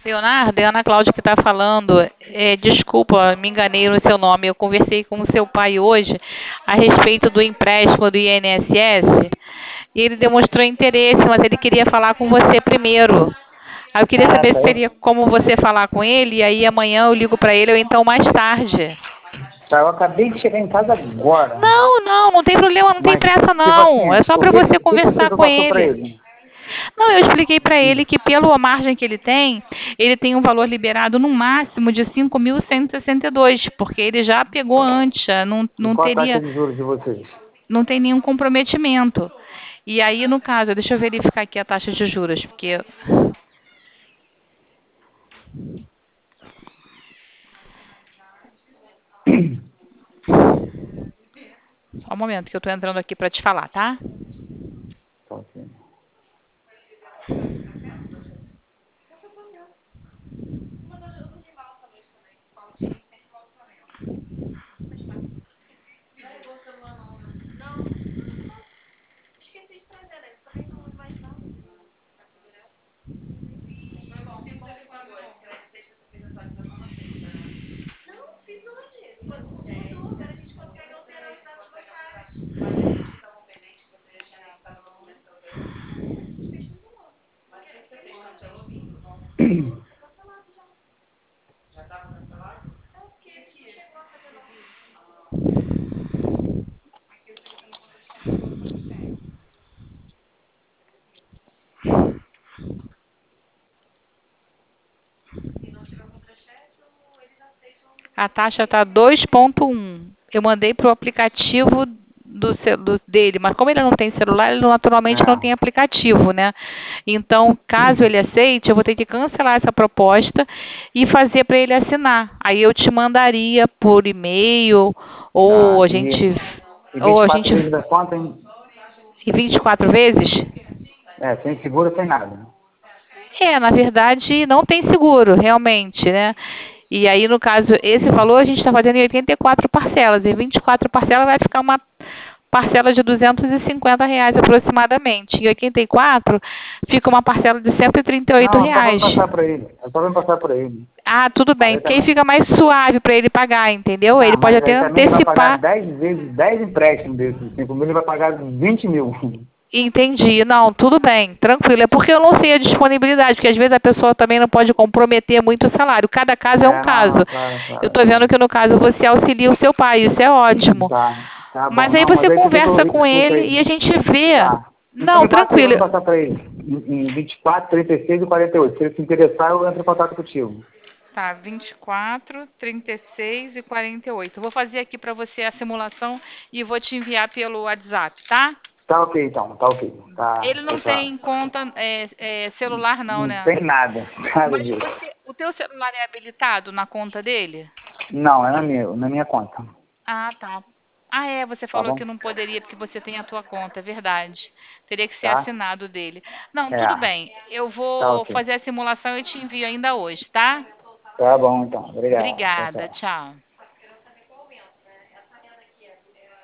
Leonardo, é a Ana Cláudia que está falando. Desculpa, me enganei no seu nome. Eu conversei com o seu pai hoje a respeito do empréstimo do INSS e ele demonstrou interesse, mas ele queria falar com você primeiro. Aí eu queria Ah, saber tá. se seria como você falar com ele, e aí amanhã eu ligo para ele ou então mais tarde. Tá, eu acabei de chegar em casa agora. Não, não, não tem problema, não tem Mas, pressa tipo não. É assim, só o para que, você que você conversar com passou pra ele. ele? Não, eu expliquei para ele que pela margem que ele tem um valor liberado no máximo de 5.162, porque ele já pegou antes, E qual a taxa de juros de vocês? não tem nenhum comprometimento. E aí, no caso, deixa eu verificar aqui a taxa de juros, porque... Só um momento que eu estou entrando aqui para te falar, tá? Tá, ok. A taxa está 2,1. Eu mandei para o aplicativo dele, mas como ele não tem celular, ele naturalmente não tem Ah, aplicativo, né? Então, caso ele aceite, eu vou ter que cancelar essa proposta e fazer para ele assinar. Aí eu te mandaria por e-mail ou tá. a gente E ou a 24 gente vezes da conta, hein? em 24 vezes? Sem seguro, sem nada. Na verdade, não tem seguro, realmente, né? E aí, no caso, esse valor a gente está fazendo em 84 parcelas. Em 24 parcelas vai ficar uma parcela de R$ 250 aproximadamente. Em 84 fica uma parcela de R$ 138. Não, é só pra me passar pra ele. É só pra me passar pra ele. Ah, tudo Mas bem, aí porque aí também, fica mais suave para ele pagar, entendeu? Ele tá, pode mas até aí também ele vai pagar antecipar. 10 vezes, 10 empréstimos desses. 5 mil, ele vai pagar 20 mil. Entendi. Não, tudo bem, tranquilo. É porque eu não sei a disponibilidade, porque às vezes a pessoa também não pode comprometer muito o salário. Cada caso é um Não, caso. não, claro, Eu claro, estou vendo claro. que no caso você auxilia o seu pai, isso é ótimo. Tá bom. Mas aí Não, mas você aí você tem que conversa ouvir, com escuta ele aí. e a gente vê. Tá. Então Não, me passa aí, eu tranquilo. vou passar pra ele. Em 24, 36 e 48. Se ele se interessar, eu entro em contato contigo. Tá, 24, 36 e 48. Eu vou fazer aqui para você a simulação e vou te enviar pelo WhatsApp, tá? Tá ok, então. Tá ok. Tá, Ele tchau, não tchau. tem conta celular não, Não né? tem nada. Nada Mas disso. o teu celular é habilitado na conta dele? Não, é na minha conta. Ah, tá. Ah, você Tá falou que bom? não poderia porque você tem a tua conta, é verdade. Teria que ser Tá? assinado dele. Não, É. tudo bem. Eu Tá vou ok. fazer a simulação e te envio ainda hoje, tá? Tá bom, então. Obrigado. Tchau, Obrigada, tchau. tchau.